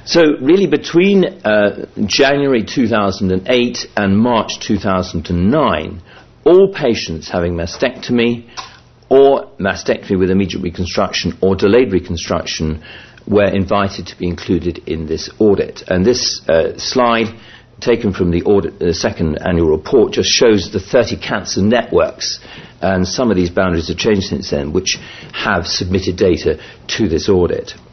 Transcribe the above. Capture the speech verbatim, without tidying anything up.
So really between uh, January two thousand eight and March two thousand nine, all patients having mastectomy or mastectomy with immediate reconstruction or delayed reconstruction were invited to be included in this audit. And this uh, slide, taken from the audit, the second annual report, just shows the thirty cancer networks, and some of these boundaries have changed since then, which have submitted data to this audit.